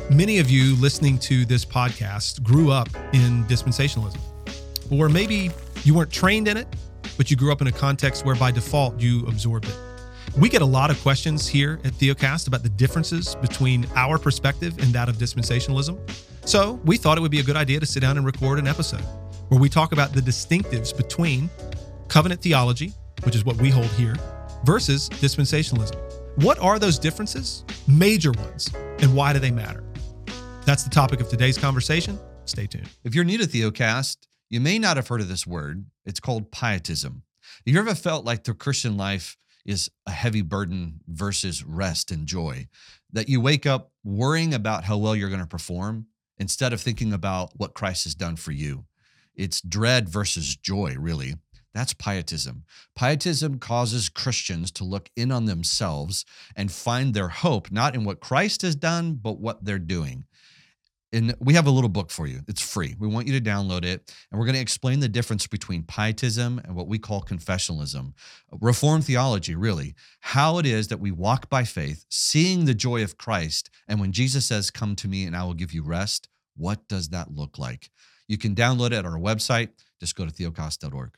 Many of you listening to this podcast grew up in dispensationalism, or maybe you weren't trained in it, but you grew up in a context where by default you absorbed it. We get a lot of questions here at Theocast about the differences between our perspective and that of dispensationalism. So we thought it would be a good idea to sit down and record an episode where we talk about the distinctives between covenant theology, which is what we hold here, versus dispensationalism. What are those differences? Major ones. And why do they matter? That's the topic of today's conversation. Stay tuned. If you're new to Theocast, you may not have heard of this word. It's called pietism. Have you ever felt like the Christian life is a heavy burden versus rest and joy? That you wake up worrying about how well you're going to perform instead of thinking about what Christ has done for you. It's dread versus joy, really. That's pietism. Pietism causes Christians to look in on themselves and find their hope, not in what Christ has done, but what they're doing. And we have a little book for you. It's free. We want you to download it. And we're going to explain the difference between pietism and what we call confessionalism. Reformed theology, really. How it is that we walk by faith, seeing the joy of Christ. And when Jesus says, "Come to me and I will give you rest," what does that look like? You can download it on our website. Just go to theocast.org.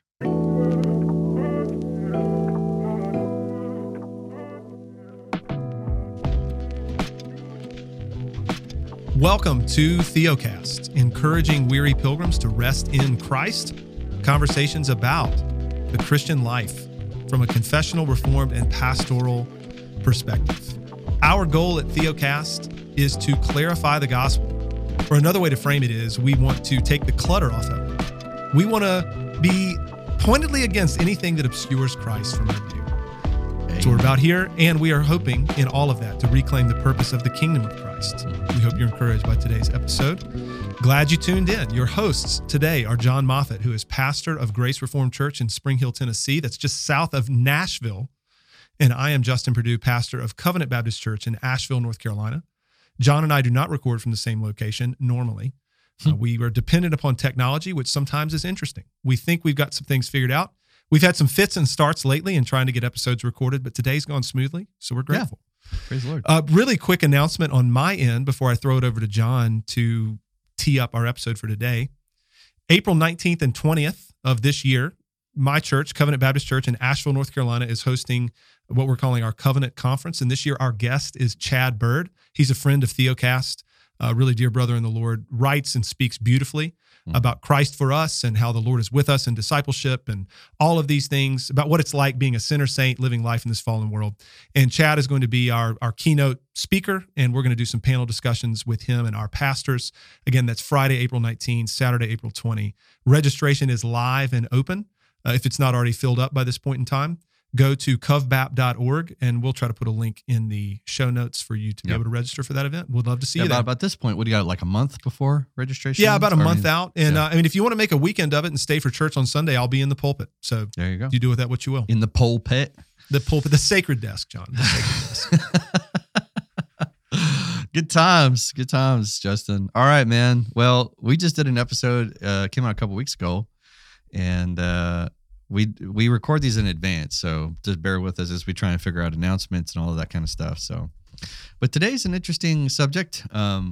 Welcome to Theocast, encouraging weary pilgrims to rest in Christ. Conversations about the Christian life from a confessional, reformed, and pastoral perspective. Our goal at Theocast is to clarify the gospel. Or another way to frame it is we want to take the clutter off of it. We want to be pointedly against anything that obscures Christ from our view. That's what we're about here, and we are hoping in all of that to reclaim the purpose of the kingdom of Christ. We hope you're encouraged by today's episode. Glad you tuned in. Your hosts today are John Moffett, who is pastor of Grace Reformed Church in Spring Hill, Tennessee. That's just south of Nashville. And I am Justin Perdue, pastor of Covenant Baptist Church in Asheville, North Carolina. John and I do not record from the same location normally. We are dependent upon technology, which sometimes is interesting. We think we've got some things figured out. We've had some fits and starts lately in trying to get episodes recorded, but today's gone smoothly, so we're grateful. Yeah. Praise the Lord. Really quick announcement on my end before I throw it over to John to tee up our episode for today. April 19th and 20th of this year, my church, Covenant Baptist Church in Asheville, North Carolina, is hosting what we're calling our Covenant Conference. And this year, our guest is Chad Bird. He's a friend of Theocast, a really dear brother in the Lord, writes and speaks beautifully about Christ for us and how the Lord is with us in discipleship and all of these things, about what it's like being a sinner saint living life in this fallen world. And Chad is going to be our keynote speaker, and we're going to do some panel discussions with him and our pastors. Again, that's Friday, April 19, Saturday, April 20. Registration is live and open. If it's not already filled up by this point in time, go to covbap.org, and we'll try to put a link in the show notes for you to be able to register for that event. We'd love to see you there. About this point, what do you got, like a month before registration? Yeah, about a month out. And if you want to make a weekend of it and stay for church on Sunday, I'll be in the pulpit. So there you go. You do with that what you will. In the pulpit? The pulpit, the sacred desk, John. The sacred desk. Good times, Justin. All right, man. Well, we just did an episode, came out a couple weeks ago, and we record these in advance, so just bear with us as we try and figure out announcements and all of that kind of stuff. So, but today's an interesting subject.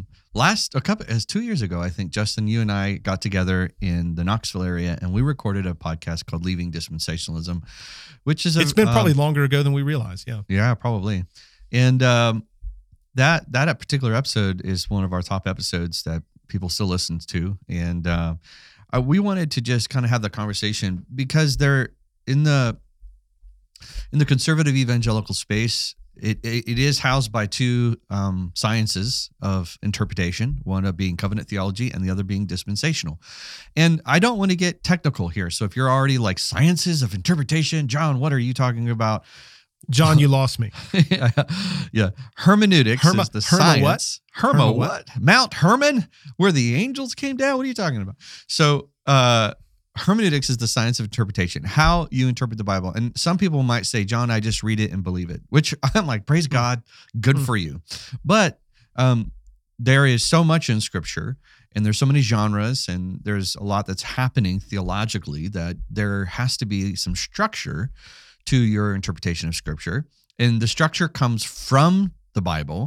2 years ago, I think, Justin, you and I got together in the Knoxville area, and we recorded a podcast called Leaving Dispensationalism, which is it's been probably longer ago than we realized. Yeah, probably. And that particular episode is one of our top episodes that people still listen to, and we wanted to just kind of have the conversation because they're in the conservative evangelical space. It is housed by two sciences of interpretation, one of being covenant theology and the other being dispensational. And I don't want to get technical here. So if you're already like sciences of interpretation, John, what are you talking about? John, you lost me. Yeah. Hermeneutics is the science. What? Mount Hermon, where the angels came down? What are you talking about? So hermeneutics is the science of interpretation, how you interpret the Bible. And some people might say, John, I just read it and believe it, which I'm like, praise God, good for you. But there is so much in Scripture, and there's so many genres, and there's a lot that's happening theologically that there has to be some structure to your interpretation of Scripture. And the structure comes from the Bible,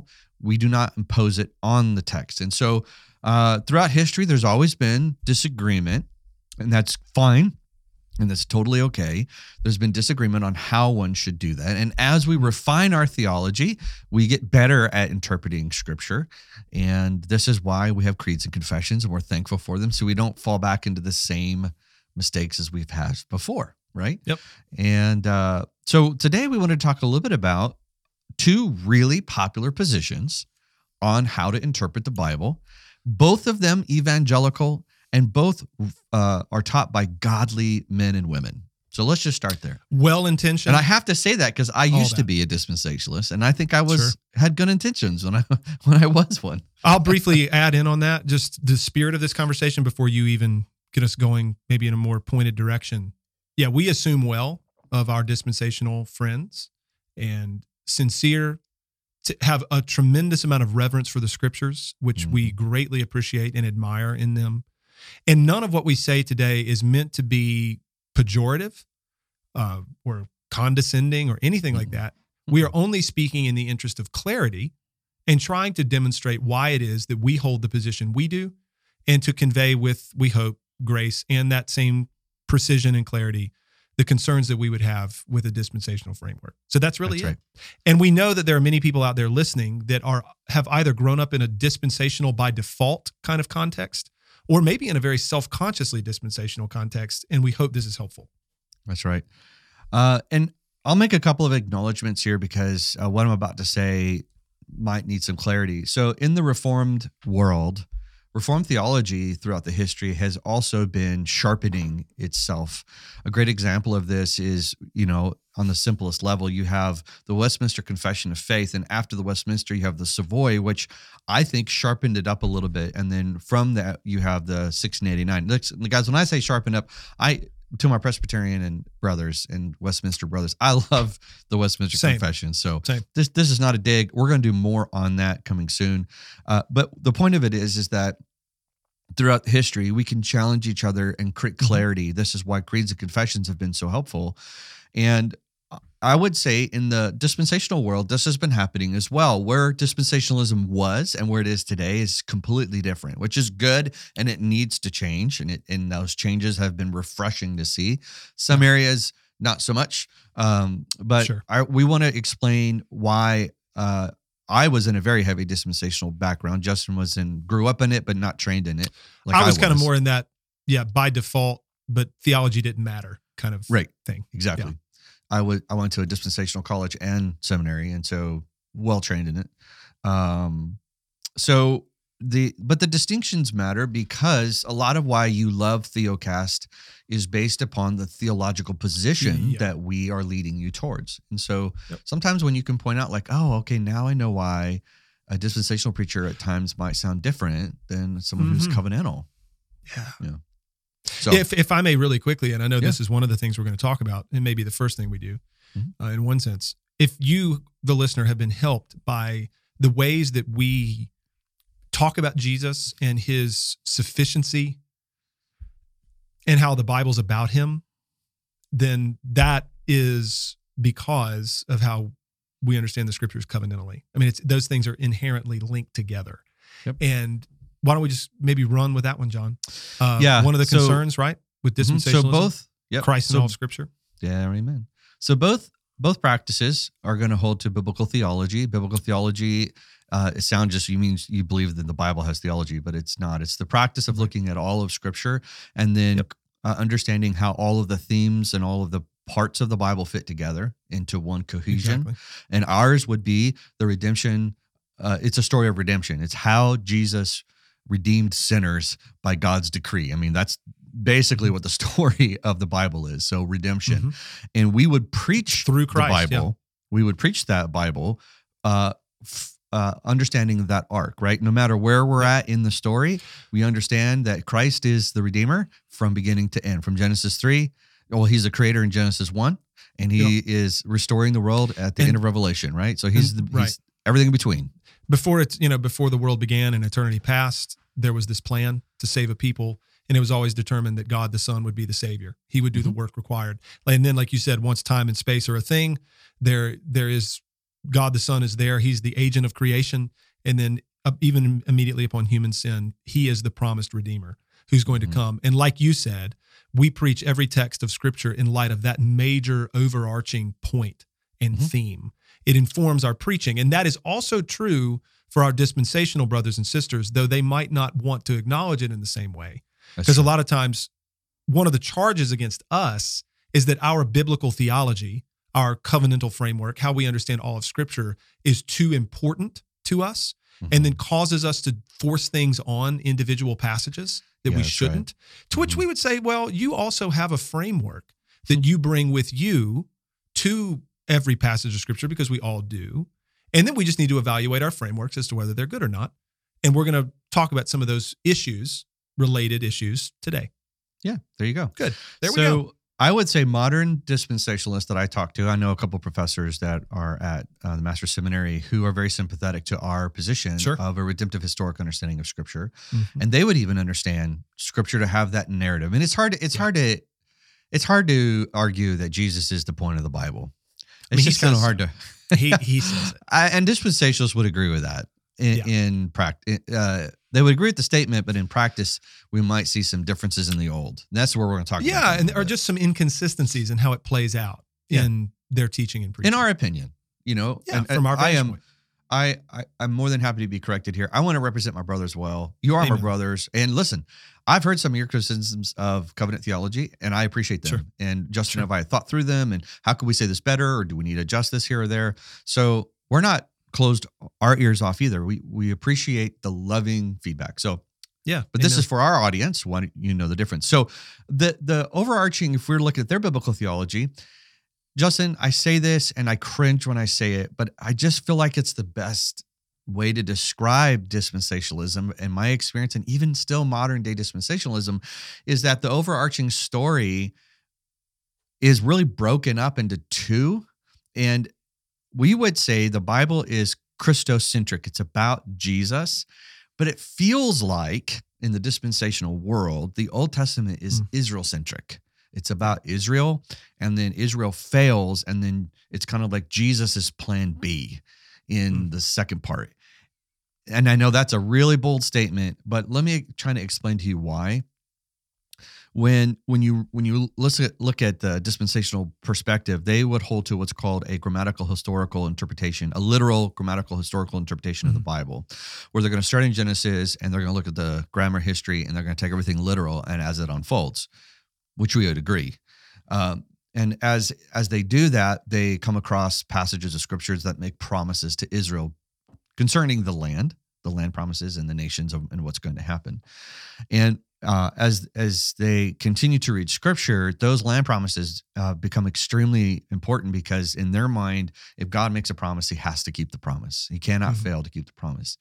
We do not impose it on the text. And so throughout history, there's always been disagreement, and that's fine. And that's totally okay. There's been disagreement on how one should do that. And as we refine our theology, we get better at interpreting Scripture. And this is why we have creeds and confessions, and we're thankful for them, so we don't fall back into the same mistakes as we've had before, right? Yep. And so today we want to talk a little bit about two really popular positions on how to interpret the Bible, both of them evangelical, and both are taught by godly men and women. So let's just start there. Well-intentioned. And I have to say that because I used to be a dispensationalist, and I think I had good intentions when I was one. I'll briefly add in on that, just the spirit of this conversation before you even get us going maybe in a more pointed direction. Yeah, we assume well of our dispensational friends and have a tremendous amount of reverence for the Scriptures, which we greatly appreciate and admire in them. And none of what we say today is meant to be pejorative or condescending or anything like that. We are only speaking in the interest of clarity and trying to demonstrate why it is that we hold the position we do, and to convey with, we hope, grace and that same precision and clarity the concerns that we would have with a dispensational framework. So that's really it. Right. And we know that there are many people out there listening that have either grown up in a dispensational by default kind of context, or maybe in a very self-consciously dispensational context, and we hope this is helpful. That's right. And I'll make a couple of acknowledgments here because what I'm about to say might need some clarity. So in the Reformed world, Reformed theology throughout the history has also been sharpening itself. A great example of this is, on the simplest level, you have the Westminster Confession of Faith, and after the Westminster, you have the Savoy, which I think sharpened it up a little bit. And then from that, you have the 1689. Guys, when I say sharpen up, to my Presbyterian and brothers and Westminster brothers, I love the Westminster Confession. So this is not a dig. We're going to do more on that coming soon. But the point of it is that throughout history, we can challenge each other and create clarity. This is why creeds and confessions have been so helpful. And I would say in the dispensational world, this has been happening as well. Where dispensationalism was and where it is today is completely different, which is good, and it needs to change. And those changes have been refreshing to see. Some areas, not so much. But we want to explain why I was in a very heavy dispensational background. Justin grew up in it, but not trained in it. I was kind of more in that, by default, but theology didn't matter kind of thing. Exactly. Yeah. I went to a dispensational college and seminary, and so well trained in it. But the distinctions matter because a lot of why you love Theocast is based upon the theological position that we are leading you towards. And so sometimes when you can point out like, oh, okay, now I know why a dispensational preacher at times might sound different than someone who's covenantal. Yeah. So if I may really quickly, and I know this is one of the things we're going to talk about, and maybe the first thing we do in one sense, if you, the listener, have been helped by the ways that we talk about Jesus and his sufficiency and how the Bible's about him, then that is because of how we understand the Scriptures covenantally. I mean, those things are inherently linked together. Yep. And why don't we just maybe run with that one, John? One of the concerns, right, with dispensationalism, so both Christ and all of Scripture. Yeah, amen. So both practices are going to hold to biblical theology. Biblical theology, it sounds just, you believe that the Bible has theology, but it's not. It's the practice of looking at all of Scripture and then understanding how all of the themes and all of the parts of the Bible fit together into one cohesion. Exactly. And ours would be the redemption. It's a story of redemption. It's how Jesus redeemed sinners by God's decree. I mean, that's basically what the story of the Bible is. So redemption. And we would preach through Christ, the Bible. We would preach that Bible, understanding that arc, right? No matter where we're at in the story, we understand that Christ is the Redeemer from beginning to end. From Genesis 3, he's the creator in Genesis 1, and he is restoring the world at the end of Revelation, right? So he's everything in between. Before the world began and eternity past, there was this plan to save a people, and it was always determined that God the Son would be the Savior. He would do the work required. And then, like you said, once time and space are a thing, there is God the Son is there. He's the agent of creation, And then even immediately upon human sin, he is the promised Redeemer who's going to come. And like you said, we preach every text of Scripture in light of that major overarching point and theme. It informs our preaching. And that is also true for our dispensational brothers and sisters, though they might not want to acknowledge it in the same way. Because a lot of times, one of the charges against us is that our biblical theology, our covenantal framework, how we understand all of Scripture, is too important to us and then causes us to force things on individual passages that we shouldn't. Right. To which we would say, well, you also have a framework that you bring with you to every passage of Scripture, because we all do. And then we just need to evaluate our frameworks as to whether they're good or not. And we're going to talk about some of those related issues today. Yeah, there you go. Good. There we go. So I would say modern dispensationalists that I talk to, I know a couple of professors that are at the Master's Seminary who are very sympathetic to our position of a redemptive historic understanding of Scripture. And they would even understand Scripture to have that narrative. And it's hard to argue that Jesus is the point of the Bible. It's just kind of hard to. he says it. And dispensationalists would agree with that in practice. They would agree with the statement, but in practice, we might see some differences in the old. And that's where we're going to talk about. Or just some inconsistencies in how it plays out in their teaching and preaching. In our opinion, from our vantage point. I'm more than happy to be corrected here. I want to represent my brothers well. You are my brothers. And listen, I've heard some of your criticisms of covenant theology, and I appreciate them. Sure. And Justin and I thought through them, and how could we say this better, or do we need to adjust this here or there? So we're not closed our ears off either. We appreciate the loving feedback. So but this is for our audience. Why don't you know the difference? So the overarching, if we're looking at their biblical theology, Justin, I say this and I cringe when I say it, but I just feel like it's the best way to describe dispensationalism in my experience, and even still modern day dispensationalism, is that the overarching story is really broken up into two. And we would say the Bible is Christocentric. It's about Jesus, but it feels like in the dispensational world, the Old Testament is Israel-centric. It's about Israel, and then Israel fails, and then it's kind of like Jesus's plan B in the second part. And I know that's a really bold statement, but let me try to explain to you why. When you look at the dispensational perspective, they would hold to what's called a grammatical historical interpretation, a literal grammatical historical interpretation of the Bible, where they're going to start in Genesis and they're going to look at the grammar history and they're going to take everything literal and as it unfolds, which we would agree. And as they do that, they come across passages of scriptures that make promises to Israel concerning the land promises and the nations and what's going to happen. And as they continue to read scripture, those land promises become extremely important, because in their mind, if God makes a promise, he has to keep the promise. He cannot fail to keep the promise.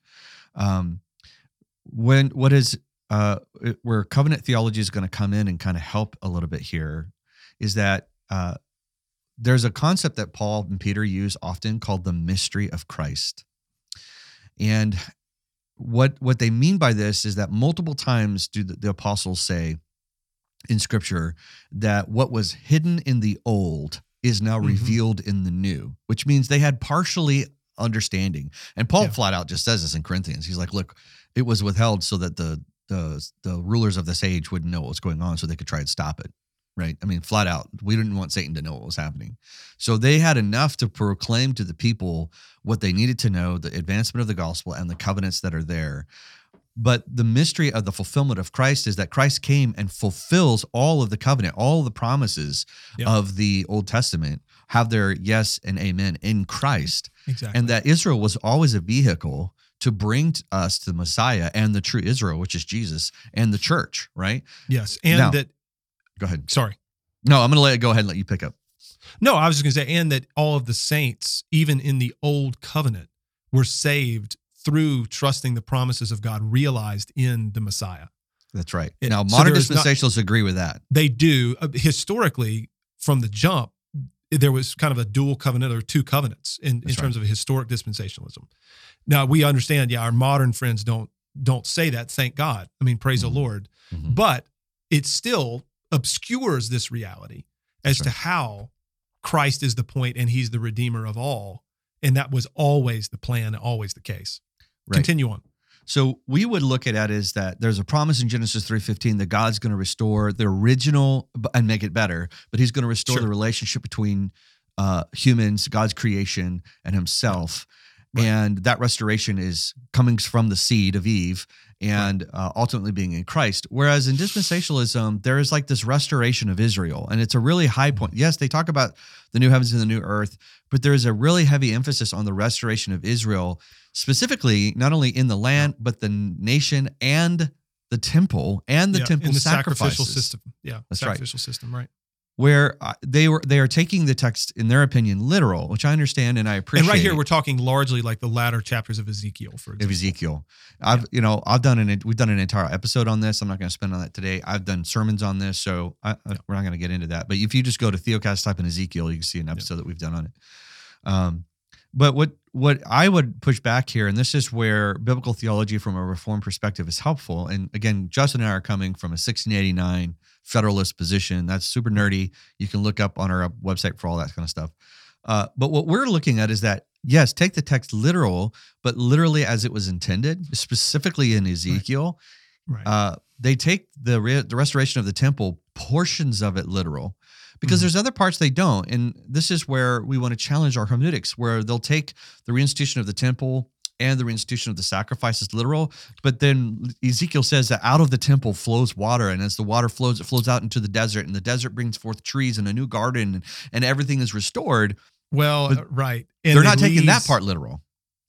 Where covenant theology is going to come in and kind of help a little bit here is that there's a concept that Paul and Peter use often called the mystery of Christ. And what they mean by this is that multiple times do the apostles say in scripture that what was hidden in the old is now revealed in the new, which means they had partially understanding. And Paul flat out just says this in Corinthians. He's like, look, it was withheld so that the rulers of this age wouldn't know what was going on so they could try and stop it. Right? I mean, flat out, we didn't want Satan to know what was happening. So they had enough to proclaim to the people what they needed to know, the advancement of the gospel and the covenants that are there. But the mystery of the fulfillment of Christ is that Christ came and fulfills all of the covenant, all of the promises of the Old Testament have their yes and amen in Christ. Exactly. And that Israel was always a vehicle to bring us to the Messiah and the true Israel, which is Jesus, and the church, right? Yes. And go ahead. Sorry. No, I'm going to go ahead and let you pick up. No, I was just going to say, and that all of the saints, even in the old covenant, were saved through trusting the promises of God realized in the Messiah. That's right. Now, modern dispensationalists agree with that. They do. Historically, from the jump, there was kind of a dual covenant or two covenants in terms of historic dispensationalism. Now, we understand, our modern friends don't say that, thank God. I mean, praise the Lord. But it still obscures this reality as to how Christ is the point and he's the redeemer of all. And that was always the plan, always the case. Right. Continue on. So we would look at it as that there's a promise in Genesis 3:15 that God's going to restore the original and make it better, but he's going to restore Sure. the relationship between humans, God's creation, and himself. Right. And that restoration is coming from the seed of Eve and ultimately being in Christ. Whereas in dispensationalism, there is like this restoration of Israel, and it's a really high point. Yes, they talk about the new heavens and the new earth, but there is a really heavy emphasis on the restoration of Israel, specifically not only in the land, but the nation and the temple and the temple in the sacrifices. sacrificial system. Yeah, That's sacrificial system, right. Where they are taking the text, in their opinion, literal, which I understand and I appreciate. And right here, we're talking largely like the latter chapters of Ezekiel, for example. Of Ezekiel. We've done an entire episode on this. I'm not going to spend on that today. I've done sermons on this, so we're not going to get into that. But if you just go to Theocast, type in Ezekiel, you can see an episode that we've done on it. But what I would push back here, and this is where biblical theology from a Reformed perspective is helpful. And again, Justin and I are coming from a 1689 Federalist position. That's super nerdy. You can look up on our website for all that kind of stuff. But what we're looking at is that, yes, take the text literal, but literally as it was intended, specifically in Ezekiel. Right. They take the restoration of the temple, portions of it literal, because there's other parts they don't. And this is where we want to challenge our hermeneutics, where they'll take the reinstitution of the temple and the reinstitution of the sacrifices literal. But then Ezekiel says that out of the temple flows water. And as the water flows, it flows out into the desert. And the desert brings forth trees and a new garden, and everything is restored. Well, right. And they're not taking that part literal.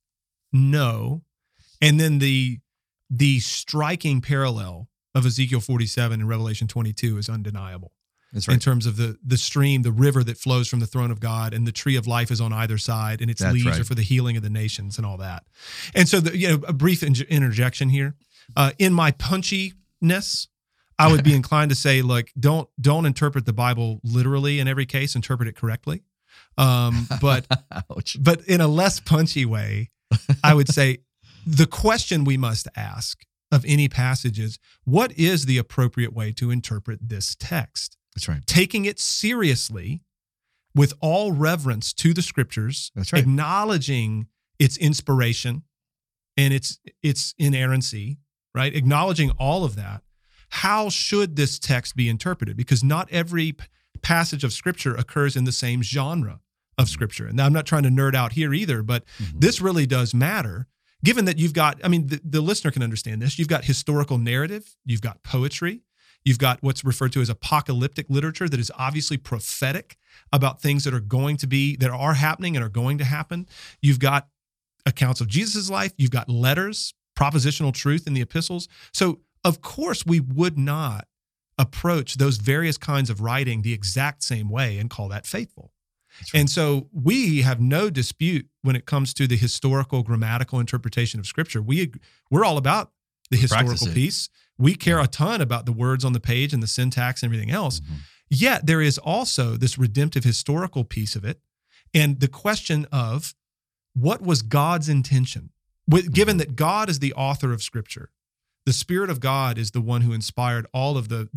No. And then the striking parallel of Ezekiel 47 and Revelation 22 is undeniable. That's right. In terms of the stream, the river that flows from the throne of God, and the tree of life is on either side, and its leaves are for the healing of the nations and all that. And so, a brief interjection here. In my punchiness, I would be inclined to say, like, don't interpret the Bible literally in every case. Interpret it correctly. But in a less punchy way, I would say the question we must ask of any passage is, what is the appropriate way to interpret this text? That's right. Taking it seriously with all reverence to the scriptures, that's right, acknowledging its inspiration and its inerrancy, right? Acknowledging all of that. How should this text be interpreted? Because not every passage of scripture occurs in the same genre of scripture. And now I'm not trying to nerd out here either, but this really does matter. Given that you've got, the listener can understand this. You've got historical narrative, you've got poetry, you've got what's referred to as apocalyptic literature that is obviously prophetic about things that are happening and are going to happen. You've got accounts of Jesus' life. You've got letters, propositional truth in the epistles. So, of course, we would not approach those various kinds of writing the exact same way and call that faithful. Right. And so we have no dispute when it comes to the historical grammatical interpretation of Scripture. We're all about the historical piece. We care a ton about the words on the page and the syntax and everything else. Yet there is also this redemptive historical piece of it. And the question of what was God's intention? Given that God is the author of Scripture, the Spirit of God is the one who inspired all of the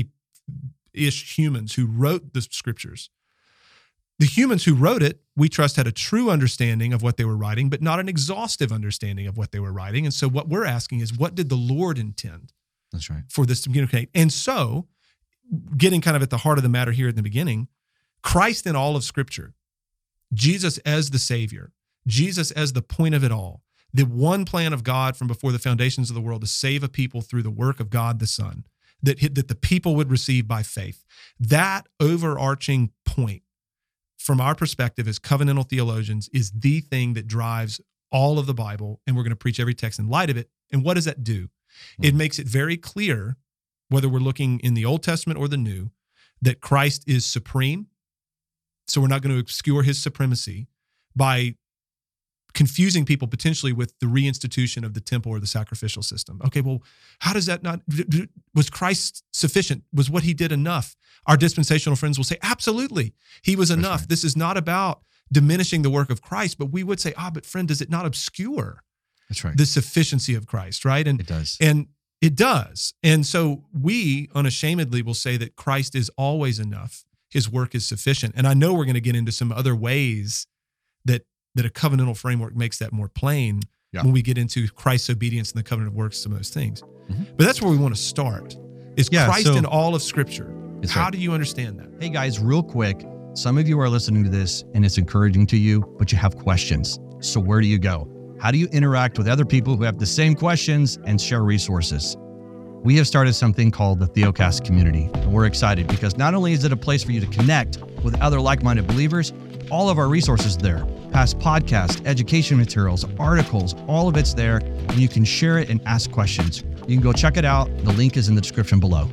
40-ish humans who wrote the Scriptures. The humans who wrote it, we trust, had a true understanding of what they were writing, but not an exhaustive understanding of what they were writing. And so what we're asking is, what did the Lord intend? That's right. For this to communicate? And so, getting kind of at the heart of the matter here at the beginning, Christ in all of Scripture, Jesus as the Savior, Jesus as the point of it all, the one plan of God from before the foundations of the world to save a people through the work of God the Son, that the people would receive by faith. That overarching point, from our perspective as covenantal theologians, is the thing that drives all of the Bible, and we're going to preach every text in light of it. And what does that do? It makes it very clear, whether we're looking in the Old Testament or the New, that Christ is supreme. So we're not going to obscure his supremacy by confusing people potentially with the reinstitution of the temple or the sacrificial system. Okay, well, how does that not, was Christ sufficient? Was what he did enough? Our dispensational friends will say, absolutely, he was enough. Right. This is not about diminishing the work of Christ, but we would say, but friend, does it not obscure the sufficiency of Christ, right? And it does. And it does. And so we unashamedly will say that Christ is always enough. His work is sufficient. And I know we're going to get into some other ways that a covenantal framework makes that more plain. Yeah. when we get into Christ's obedience and the covenant of works and those things. Mhm. But that's where we want to start, is Yeah, Christ so- in all of Scripture. That's How right. do you understand that? Hey guys, real quick. Some of you are listening to this and it's encouraging to you, but you have questions. So where do you go? How do you interact with other people who have the same questions and share resources? We have started something called the Theocast community, and we're excited because not only is it a place for you to connect with other like-minded believers, all of our resources there, past podcasts, education materials, articles, all of it's there, and you can share it and ask questions. You can go check it out. The link is in the description below.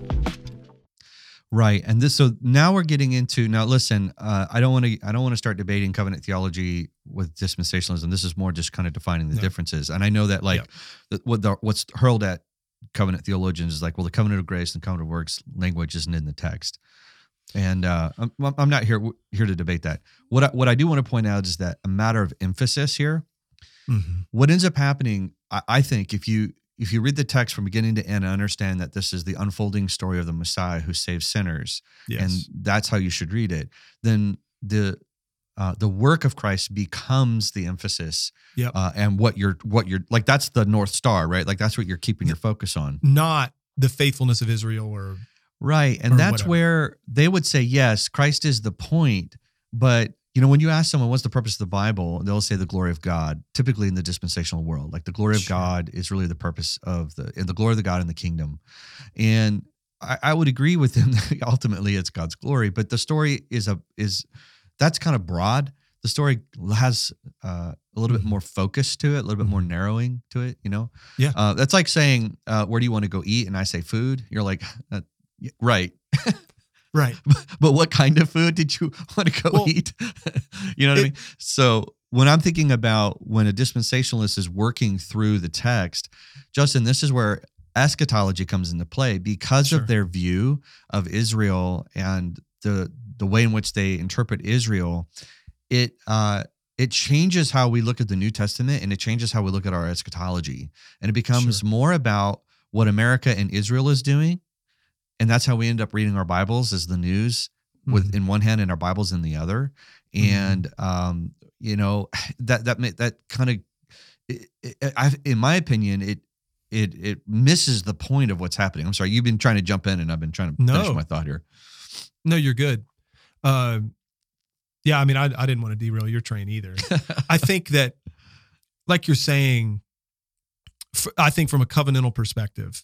Right. And so now we're getting into, now listen, I don't want to start debating covenant theology with dispensationalism. This is more just kind of defining the differences. And I know that what's hurled at covenant theologians is like, well, the covenant of grace and covenant of works language isn't in the text. And I'm not here to debate that. What I do want to point out is that a matter of emphasis here. Mm-hmm. What ends up happening, I think, if you read the text from beginning to end and understand that this is the unfolding story of the Messiah who saves sinners, Yes. and that's how you should read it, then the work of Christ becomes the emphasis. Yep. And what you're like, that's the North Star, right? Like that's what you're keeping your focus on. Not the faithfulness of Israel or Right. And or that's whatever. where they would say, yes, Christ is the point. But, when you ask someone, what's the purpose of the Bible? They'll say the glory of God, typically in the dispensational world. Like the glory of Sure. God is really the purpose of the glory of the God in the kingdom. And I would agree with him that ultimately it's God's glory, but the story is that's kind of broad. The story has a little bit more focus to it, a little bit more narrowing to it, Yeah. That's like saying, where do you want to go eat? And I say food. You're like, right. right. But what kind of food did you want to go eat? You know what I mean? So when I'm thinking about when a dispensationalist is working through the text, Justin, this is where eschatology comes into play because Sure. of their view of Israel and the way in which they interpret Israel. It changes how we look at the New Testament, and it changes how we look at our eschatology. And it becomes Sure. more about what America and Israel is doing. And that's how we end up reading our Bibles as the news with in one hand and our Bibles in the other. And, that kind of, in my opinion, it misses the point of what's happening. I'm sorry. You've been trying to jump in and I've been trying to finish my thought here. No, you're good. Yeah, I mean, I didn't want to derail your train either. I think that, like you're saying, I think from a covenantal perspective,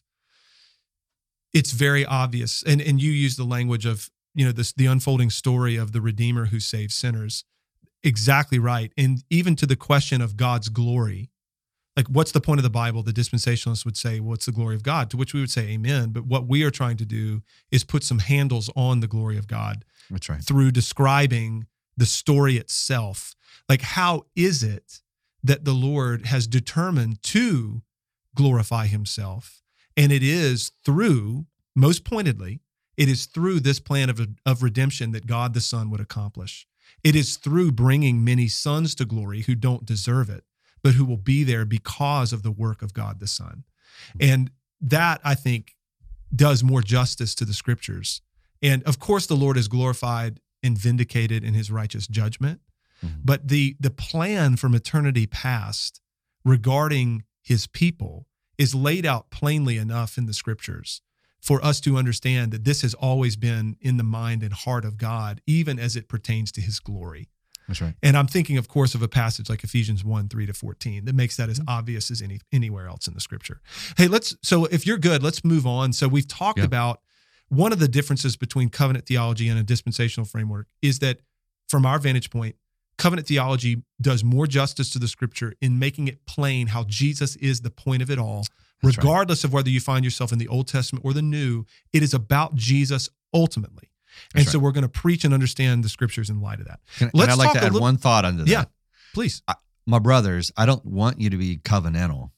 it's very obvious. And you use the language of, the unfolding story of the Redeemer who saves sinners. Exactly right. And even to the question of God's glory, like what's the point of the Bible? The dispensationalists would say, well, it's the glory of God, to which we would say amen. But what we are trying to do is put some handles on the glory of God. That's right. Through describing the story itself. Like, how is it that the Lord has determined to glorify himself? And it is through, most pointedly, it is through this plan of redemption that God the Son would accomplish. It is through bringing many sons to glory who don't deserve it, but who will be there because of the work of God the Son. And that, I think, does more justice to the Scriptures. And of course, the Lord is glorified and vindicated in his righteous judgment. Mm-hmm. But the plan from eternity past regarding his people is laid out plainly enough in the Scriptures for us to understand that this has always been in the mind and heart of God, even as it pertains to his glory. That's right. And I'm thinking, of course, of a passage like Ephesians 1:3-14 that makes that as obvious as anywhere else in the Scripture. Hey, so if you're good, let's move on. So we've talked about one of the differences between covenant theology and a dispensational framework is that, from our vantage point, covenant theology does more justice to the Scripture in making it plain how Jesus is the point of it all. That's Regardless of whether you find yourself in the Old Testament or the New, it is about Jesus ultimately. And so we're going to preach and understand the Scriptures in light of that. And I'd like to add one thought onto that. Yeah, please. My brothers, I don't want you to be covenantal.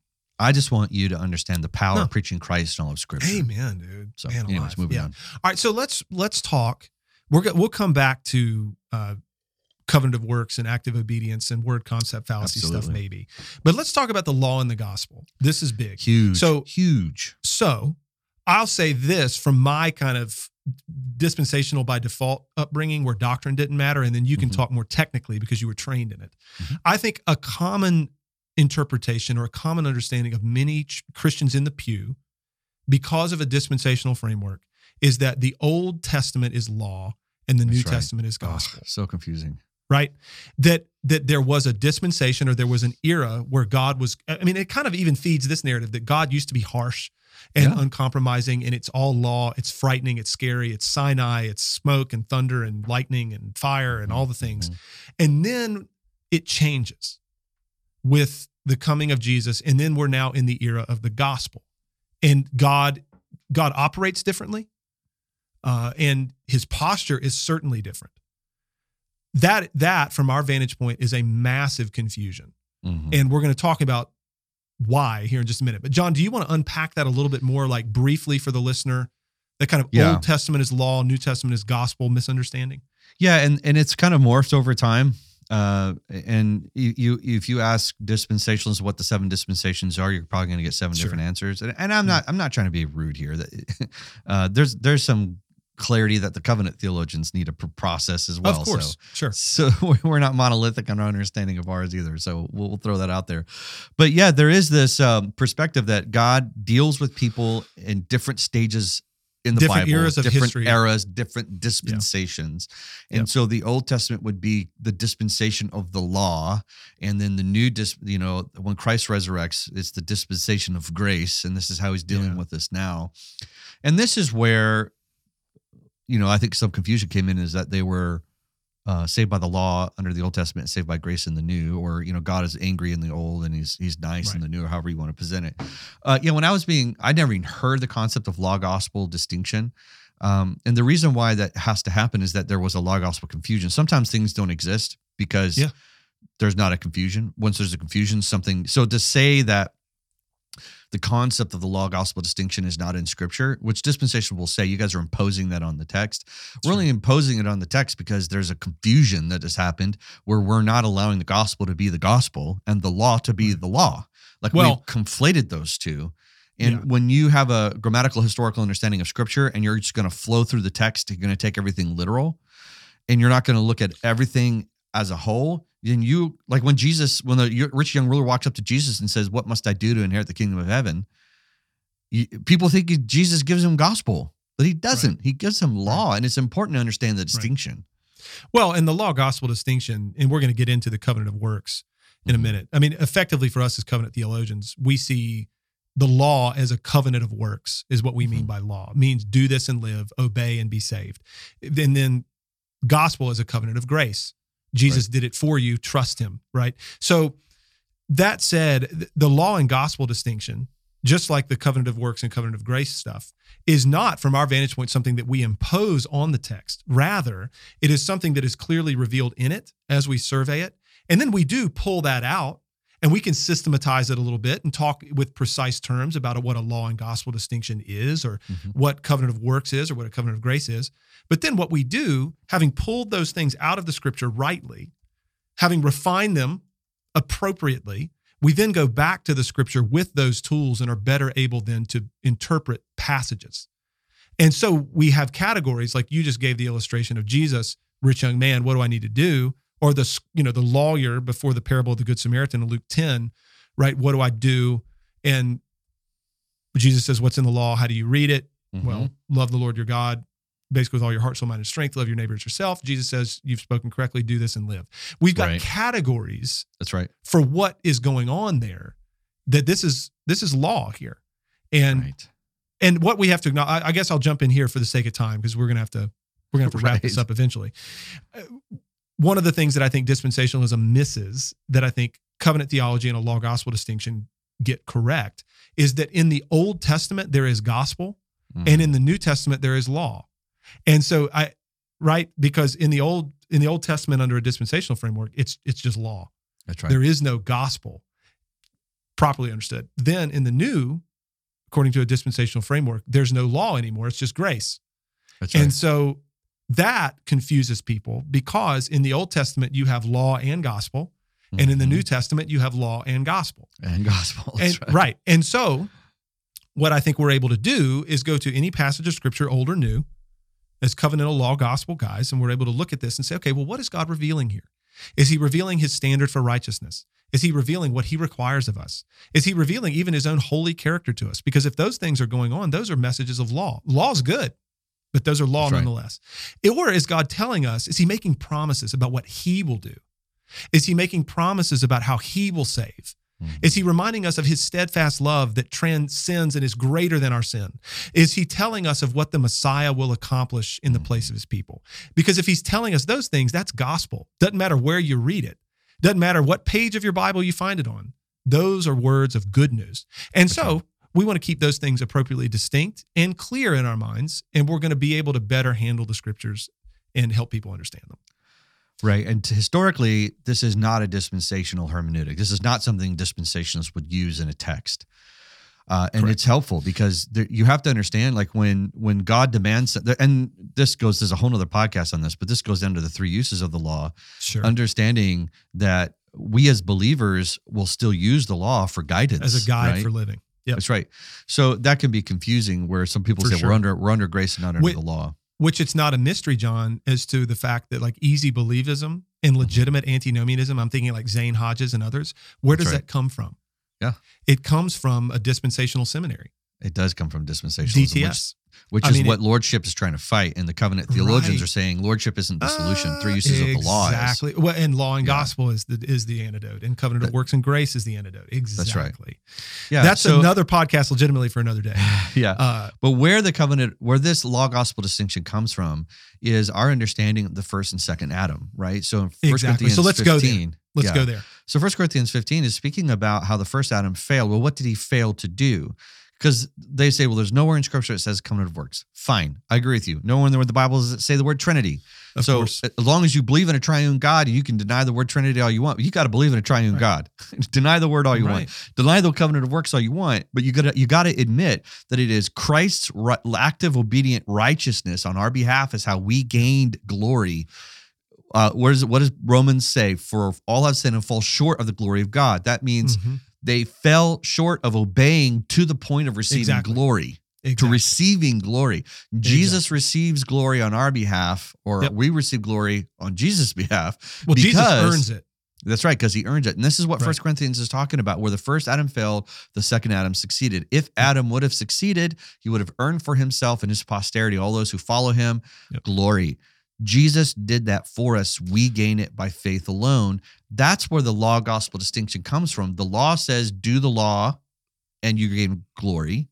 I just want you to understand the power of preaching Christ in all of Scripture. Amen, dude. So, Man anyways, alive. moving on. All right, so let's talk. We'll come back to covenant of works and active obedience and word concept fallacy stuff maybe. But let's talk about the law and the gospel. This is big. Huge. So huge. So I'll say this from my kind of dispensational by default upbringing where doctrine didn't matter, and then you can talk more technically because you were trained in it. I think a common interpretation or a common understanding of many Christians in the pew, because of a dispensational framework, is that the Old Testament is law and the New Testament is gospel. Oh, so confusing. Right? That there was a dispensation, or there was an era where God was, I mean, it kind of even feeds this narrative that God used to be harsh and uncompromising, and it's all law. It's frightening. It's scary. It's Sinai. It's smoke and thunder and lightning and fire and all the things. And then it changes with the coming of Jesus. And then we're now in the era of the gospel, and God operates differently. And his posture is certainly different. That from our vantage point is a massive confusion. And we're going to talk about why here in just a minute. But John, do you want to unpack that a little bit more, like briefly for the listener, that kind of Old Testament is law, New Testament is gospel misunderstanding? Yeah. And it's kind of morphed over time. And if you ask dispensationalists what the 7 dispensations are, you're probably going to get 7 different answers. And I'm not trying to be rude here. There's some clarity that the covenant theologians need to process as well. Of course, So we're not monolithic on our understanding of ours either. So we'll throw that out there. But yeah, there is this perspective that God deals with people in different stages in the different Bible, eras of different history. eras, different dispensations. And so the Old Testament would be the dispensation of the law. And then the new, when Christ resurrects, it's the dispensation of grace. And this is how he's dealing with us now. And this is where, I think some confusion came in, is that they were saved by the law under the Old Testament and saved by grace in the New, or, God is angry in the Old and he's nice in the New, or however you want to present it. When I never even heard the concept of law gospel distinction. And the reason why that has to happen is that there was a law gospel confusion. Sometimes things don't exist because there's not a confusion. Once there's a confusion, so to say that the concept of the law gospel distinction is not in Scripture, which dispensation will say, you guys are imposing that on the text. We're only imposing it on the text because there's a confusion that has happened where we're not allowing the gospel to be the gospel and the law to be the law. We've conflated those two. And when you have a grammatical historical understanding of Scripture and you're just going to flow through the text, you're going to take everything literal, and you're not going to look at everything as a whole. Then when the rich young ruler walks up to Jesus and says, "What must I do to inherit the kingdom of heaven?" People think Jesus gives him gospel, but he doesn't. He gives him law, and it's important to understand the distinction. Well, and the law gospel distinction, and we're going to get into the covenant of works in a minute. I mean, effectively for us as covenant theologians, we see the law as a covenant of works is what we mean by law. It means do this and live, obey and be saved. And then gospel is a covenant of grace. Jesus did it for you. Trust him, right? So that said, the law and gospel distinction, just like the covenant of works and covenant of grace stuff, is not, from our vantage point, something that we impose on the text. Rather, it is something that is clearly revealed in it as we survey it. And then we do pull that out, and we can systematize it a little bit and talk with precise terms about what a law and gospel distinction is, or what covenant of works is, or what a covenant of grace is. But then what we do, having pulled those things out of the Scripture rightly, having refined them appropriately, we then go back to the Scripture with those tools and are better able then to interpret passages. And so we have categories, like you just gave the illustration of Jesus, rich young man, what do I need to do? Or the lawyer before the parable of the Good Samaritan in Luke 10, right? What do I do? And Jesus says, what's in the law? How do you read it? Well, love the Lord your God, basically with all your heart, soul, mind, and strength. Love your neighbor as yourself. Jesus says, you've spoken correctly, do this and live. We've got categories. That's right. For what is going on there, that this is law here. And and what we have to acknowledge, I guess I'll jump in here for the sake of time, because we're gonna have to wrap this up eventually. One of the things that I think dispensationalism misses, that I think covenant theology and a law gospel distinction get correct, is that in the Old Testament there is gospel, and in the New Testament there is law. And so because in the Old Testament, under a dispensational framework, it's just law. That's right. There is no gospel properly understood. Then in the New, according to a dispensational framework, there's no law anymore. It's just grace. That's right. And so that confuses people, because in the Old Testament you have law and gospel, and in the New Testament you have law and gospel. And gospel. That's right. And so what I think we're able to do is go to any passage of Scripture, old or new, as covenantal law gospel guys, and we're able to look at this and say, okay, well, what is God revealing here? Is he revealing his standard for righteousness? Is he revealing what he requires of us? Is he revealing even his own holy character to us? Because if those things are going on, those are messages of law. Law's good, but those are law nonetheless. Or is God telling us, is he making promises about what he will do? Is he making promises about how he will save? Is he reminding us of his steadfast love that transcends and is greater than our sin? Is he telling us of what the Messiah will accomplish in the place of his people? Because if he's telling us those things, that's gospel. Doesn't matter where you read it. Doesn't matter what page of your Bible you find it on. Those are words of good news. And so we want to keep those things appropriately distinct and clear in our minds, and we're going to be able to better handle the scriptures and help people understand them. Right. And historically, this is not a dispensational hermeneutic. This is not something dispensationalists would use in a text. And it's helpful because you have to understand, like when God demands, and there's a whole nother podcast on this, but this goes into the three uses of the law, understanding that we as believers will still use the law for guidance. As a guide for living. Yep. That's right. So that can be confusing where some people say we're under grace and not under the law. Which it's not a mystery, John, as to the fact that like easy believism and legitimate antinomianism, I'm thinking like Zane Hodges and others, where does that come from? Yeah. It comes from a dispensational seminary. It does come from dispensationalism. DTS. Which is what lordship is trying to fight. And the covenant theologians are saying lordship isn't the solution. Three uses of the law is. Exactly. Well, and law and gospel is the antidote. And covenant of works and grace is the antidote. Exactly. That's right. Yeah. That's another podcast legitimately for another day. Yeah. But where this law gospel distinction comes from is our understanding of the first and second Adam, right? So in 1 Corinthians 15. Let's go there. So 1 Corinthians 15 is speaking about how the first Adam failed. Well, what did he fail to do? Because they say, well, there's nowhere in Scripture that says covenant of works. Fine, I agree with you. Nowhere in the Bible does it say the word Trinity. Of course. As long as you believe in a triune God, you can deny the word Trinity all you want. But you got to believe in a triune God. Deny the word all you want. Deny the covenant of works all you want. But you got to admit that it is Christ's active, obedient righteousness on our behalf is how we gained glory. What does Romans say? For all have sinned and fall short of the glory of God. That means they fell short of obeying to the point of receiving glory, to receiving glory. Jesus receives glory on our behalf, or we receive glory on Jesus' behalf. Well, Jesus earns it. That's right, because he earns it. And this is what 1 Corinthians is talking about, where the first Adam failed, the second Adam succeeded. If Adam would have succeeded, he would have earned for himself and his posterity, all those who follow him, glory. Jesus did that for us. We gain it by faith alone. That's where the law gospel distinction comes from. The law says do the law and you gain glory,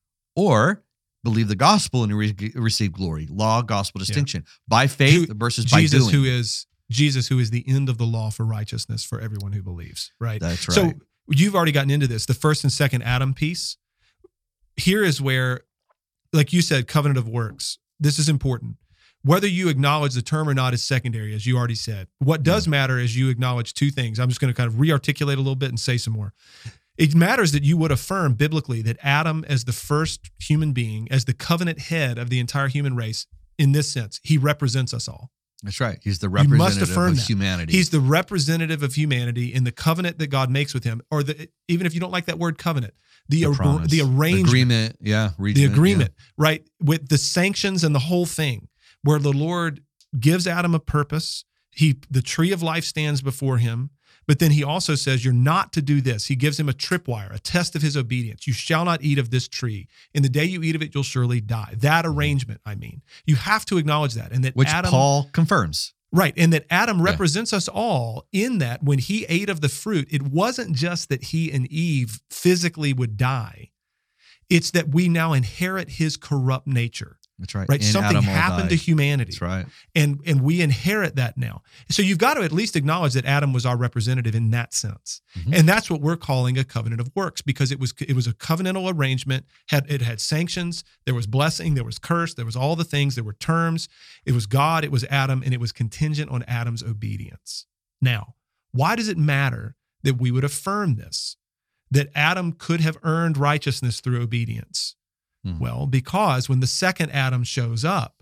or believe the gospel and you receive glory. Law gospel distinction by faith versus Jesus by doing. Jesus, who is the end of the law for righteousness for everyone who believes, right? That's right. So you've already gotten into this, the first and second Adam piece. Here is where, like you said, covenant of works. This is important. Whether you acknowledge the term or not is secondary, as you already said. What does matter is you acknowledge two things. I'm just going to kind of re-articulate a little bit and say some more. It matters that you would affirm biblically that Adam, as the first human being, as the covenant head of the entire human race, in this sense, he represents us all. That's right. He's the representative of humanity. He's the representative of humanity in the covenant that God makes with him, or even if you don't like that word covenant, the arrangement. The agreement, the agreement, right? With the sanctions and the whole thing. Where the Lord gives Adam a purpose, the tree of life stands before him, but then he also says, you're not to do this. He gives him a tripwire, a test of his obedience. You shall not eat of this tree. In the day you eat of it, you'll surely die. That arrangement, I mean. You have to acknowledge that. And that which Paul confirms. Right, and that Adam represents us all in that when he ate of the fruit, it wasn't just that he and Eve physically would die. It's that we now inherit his corrupt nature. That's right. Right. Something happened to humanity. That's right. And we inherit that now. So you've got to at least acknowledge that Adam was our representative in that sense. And that's what we're calling a covenant of works, because it was a covenantal arrangement. It had sanctions, there was blessing, there was curse, there was all the things, there were terms. It was God, it was Adam, and it was contingent on Adam's obedience. Now, why does it matter that we would affirm this? That Adam could have earned righteousness through obedience? Well, because when the second Adam shows up,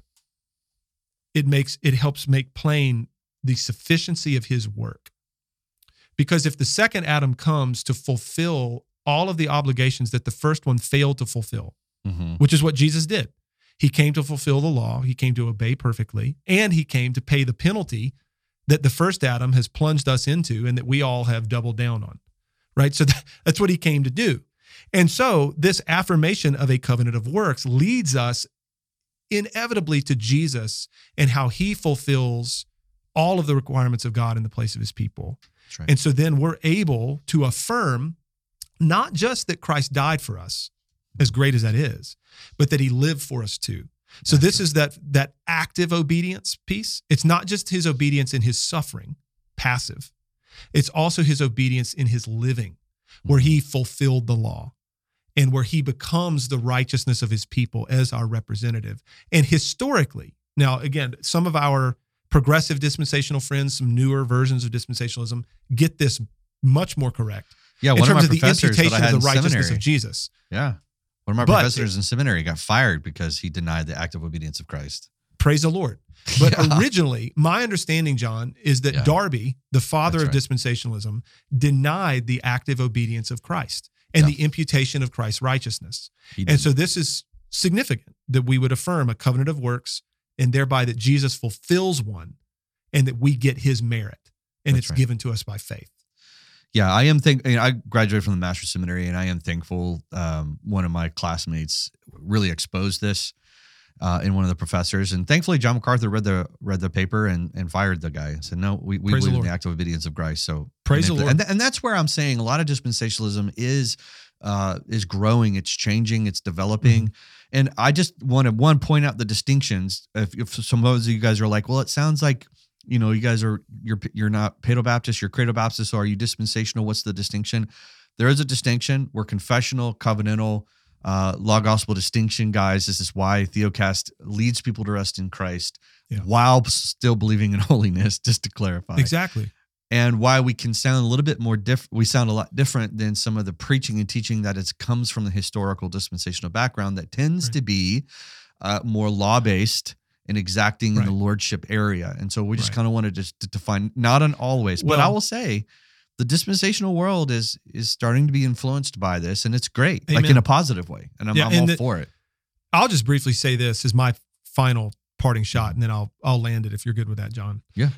it helps make plain the sufficiency of his work. Because if the second Adam comes to fulfill all of the obligations that the first one failed to fulfill, which is what Jesus did. He came to fulfill the law, he came to obey perfectly, and he came to pay the penalty that the first Adam has plunged us into and that we all have doubled down on, right? So that's what he came to do. And so this affirmation of a covenant of works leads us inevitably to Jesus and how he fulfills all of the requirements of God in the place of his people. That's right. And so then we're able to affirm not just that Christ died for us, as great as that is, but that he lived for us too. So this is that active obedience piece. It's not just his obedience in his suffering, passive. It's also his obedience in his living, where he fulfilled the law and where he becomes the righteousness of his people as our representative. And historically, now again, some of our progressive dispensational friends, some newer versions of dispensationalism get this much more correct. Yeah, in one of terms my of the professors that I imputation had of the in righteousness seminary. of Jesus. Yeah. One of my professors in seminary got fired because he denied the active obedience of Christ. Praise the Lord. But Yeah. originally, my understanding, John, is that Yeah. Darby, the father That's of dispensationalism, denied the active obedience of Christ and Yeah. the imputation of Christ's righteousness. He And didn't. so this is significant that we would affirm a covenant of works and thereby that Jesus fulfills one and that we get his merit and That's it's right. given to us by faith. Yeah, I graduated from the Master's Seminary, and I am thankful. One of my classmates really exposed this in one of the professors, and thankfully John MacArthur read the paper and fired the guy and said, "No, we Praise the believe in Lord. the active obedience of Christ." So Praise the Lord. and that's where I'm saying a lot of dispensationalism is growing, it's changing, it's developing. Mm-hmm. And I just want to point out the distinctions. If some of you guys are like, well, it sounds like, you know, you guys you're not Pado Baptist, you're Credo Baptist, so are you dispensational? What's the distinction? There is a distinction. We're confessional, covenantal, law gospel distinction, guys. This is why Theocast leads people to rest in Christ while still believing in holiness, just to clarify. Exactly. And why we can sound a little bit more we sound a lot different than some of the preaching and teaching that comes from the historical dispensational background that tends to be more law-based and exacting in the lordship area. And so we just kind of wanted to define, not in all ways, but I will say the dispensational world is starting to be influenced by this, and it's great, Amen. like in a positive way. And I'm all for it. I'll just briefly say this as my final parting shot, and then I'll land it if you're good with that, John. Yeah.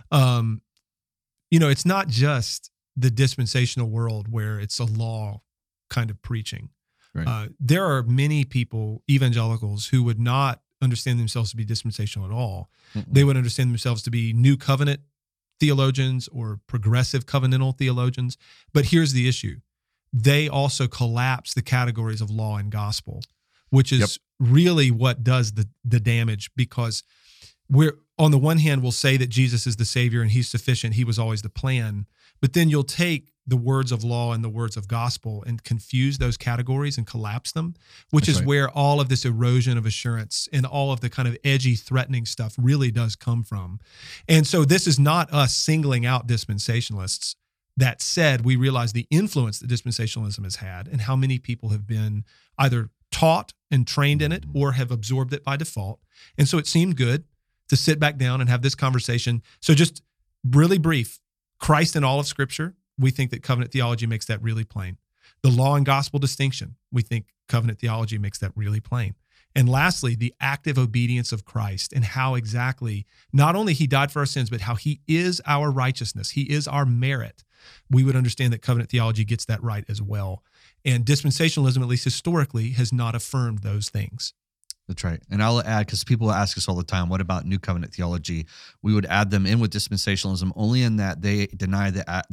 You know, it's not just the dispensational world where it's a law kind of preaching. Right. There are many people, evangelicals, who would not understand themselves to be dispensational at all. They would understand themselves to be new covenant theologians or progressive covenantal theologians. But here's the issue. They also collapse the categories of law and gospel, which is really what does the damage, because we're, on the one hand, we'll say that Jesus is the Savior and he's sufficient. He was always the plan. But then you'll take the words of law and the words of gospel and confuse those categories and collapse them, which That's is right. where all of this erosion of assurance and all of the kind of edgy, threatening stuff really does come from. And so this is not us singling out dispensationalists. That said, we realize the influence that dispensationalism has had and how many people have been either taught and trained in it or have absorbed it by default. And so it seemed good to sit back down and have this conversation. So just really brief, Christ in all of Scripture, we think that covenant theology makes that really plain. The law and gospel distinction, we think covenant theology makes that really plain. And lastly, the active obedience of Christ and how exactly not only he died for our sins, but how he is our righteousness. He is our merit. We would understand that covenant theology gets that right as well. And dispensationalism, at least historically, has not affirmed those things. That's right. And I'll add, because people ask us all the time, what about new covenant theology? We would add them in with dispensationalism only in that they deny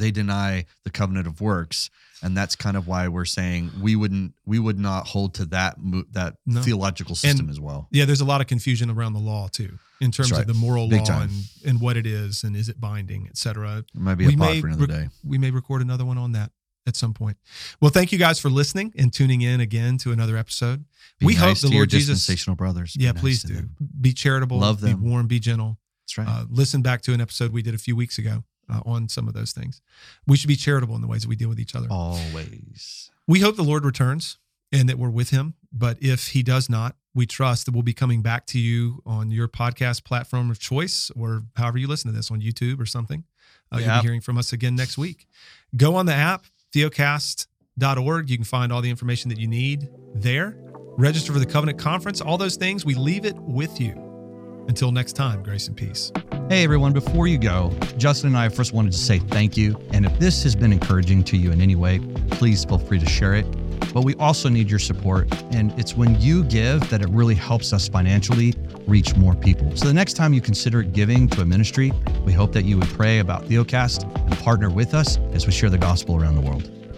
the covenant of works. And that's kind of why we're saying we would not hold to that theological system as well. Yeah, there's a lot of confusion around the law too, in terms of the moral Big law time. and what it is and is it binding, et cetera. It might be a pod for another day. We may record another one on that at some point. Well, thank you guys for listening and tuning in again to another episode. Be we nice hope the to your Lord Jesus. dispensational brothers. Yeah, Be nice please to do. them. Be charitable. Love them. Be warm. Be gentle. That's right. Listen back to an episode we did a few weeks ago on some of those things. We should be charitable in the ways that we deal with each other. Always. We hope the Lord returns and that we're with him. But if he does not, we trust that we'll be coming back to you on your podcast platform of choice, or however you listen to this, on YouTube or something. You'll be hearing from us again next week. Go on the app, theocast.org. You can find all the information that you need there. Register for the Covenant Conference, all those things. We leave it with you. Until next time, grace and peace. Hey everyone, before you go, Justin and I first wanted to say thank you. And if this has been encouraging to you in any way, please feel free to share it. But we also need your support. And it's when you give that it really helps us financially reach more people. So the next time you consider giving to a ministry, we hope that you would pray about Theocast and partner with us as we share the gospel around the world.